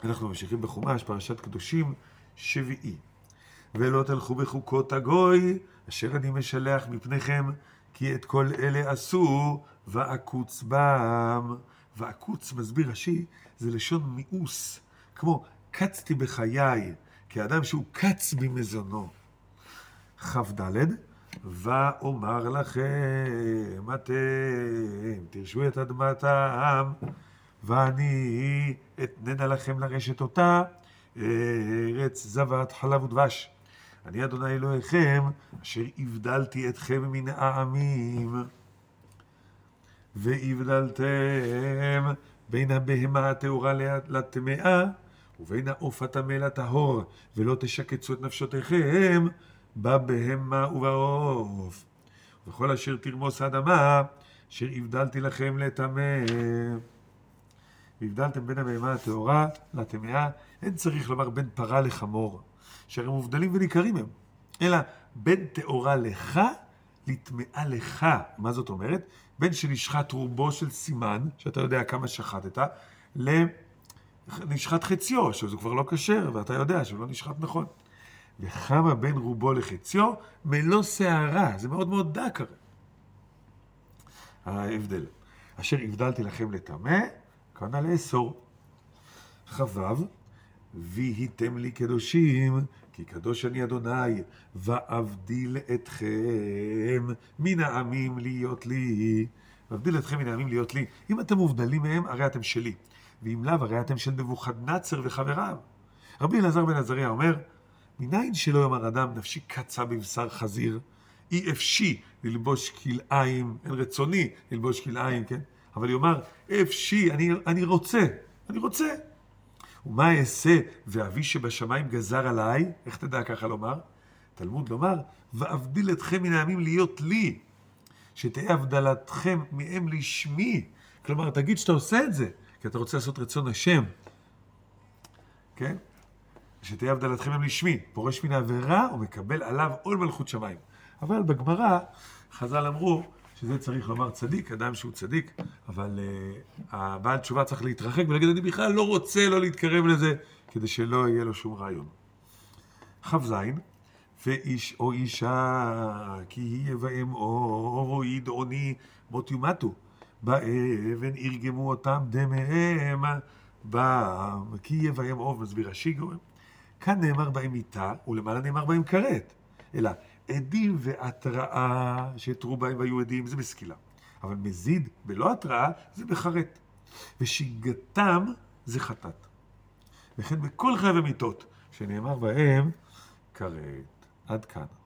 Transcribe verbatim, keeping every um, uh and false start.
אנחנו ממשיכים בחומש, פרשת קדושים שביעי. ולא תלכו בחוקות הגוי, אשר אני משלח מפניכם, כי את כל אלה עשו, ועקוץ בם. ועקוץ, מסביר רש"י, זה לשון מיאוס, כמו קצתי בחיי, כאדם שהוא קץ במזונו. כ"ד, ואומר לכם, אתם תרשו את אדמתם, ואני אתננה לכם לרשת אותה, ארץ זבת חלב ודבש. אני אדוני אלוהיכם, אשר הבדלתי אתכם מן העמים. והבדלתם בין הבהמה הטהורה לטמאה, ובין העוף הטמא לטהור, ולא תשקצו את נפשותיכם בבהמה ובעוף. וכל אשר תרמוס האדמה, אשר הבדלתי לכם לטמא. והבדלתם בין הבהמה הטהורה לטמאה, אין צריך לומר בין פרה לחמור, שהרי מובדלים וניכרים הם, אלא בין טהורה לך לטמאה לך. מה זאת אומרת? בין שנשחט רובו של סימן, שאתה יודע כמה שחטת, לנשחט חציו, שזה כבר לא כשר, ואתה יודע שהוא לא נשחט נכון. וכמה בין רובו לחציו, מלוא שערה, זה מאוד מאוד דק הרי. ההבדל. אשר הבדלתי לכם לטמא, כאן לאסור. חבב, והייתם לי קדושים, כי קדוש אני אדוני, ואבדיל אתכם מן העמים להיות לי. ואבדיל אתכם מן העמים להיות לי. אם אתם מובדלים מהם, הרי אתם שלי. ואם לאו, הרי אתם של נבוכדנצר וחבריו. רבי אלעזר בן עזריה אומר, מניין שלא יאמר אדם, נפשי קצה בבשר חזיר, אי אפשי ללבוש כלאיים, אין רצוני ללבוש כלאיים, כן? אבל יאמר, אפשי, אני, אני רוצה, אני רוצה. ומה אעשה ואבי שבשמיים גזר עליי? איך תדע ככה לומר? תלמוד לומר, ואבדיל אתכם מן העמים להיות לי, שתהיה הבדלתכם מהם לשמי. כלומר, תגיד שאתה עושה את זה, כי אתה רוצה לעשות רצון השם. כן? שתהיה הבדלתכם מהם לשמי. פורש מן העבירה ומקבל עליו עול מלכות שמיים. אבל בגמרא, חז"ל אמרו, שזה צריך לומר צדיק, אדם שהוא צדיק, אבל uh, הבעל תשובה צריך להתרחק ולהגיד, אני בכלל לא רוצה לא להתקרב לזה, כדי שלא יהיה לו שום רעיון. כ"ז, ואיש או אישה, כי יהיה בהם אור, או ידעוני מות יומתו, באבן ירגמו אותם דמיהם, בם, כי יהיה בהם אור, מסביר רש"י גורם. כאן נאמר בהם מיתה, ולמעלה נאמר בהם כרת, אלא עדים והתראה שתרו בהם והיו עדים, זה בסקילה. אבל מזיד בלא התראה זה בחרט. ושיגתם זה חטאת. וכן בכל חייב המיתות שנאמר בהם כרת. עד כאן.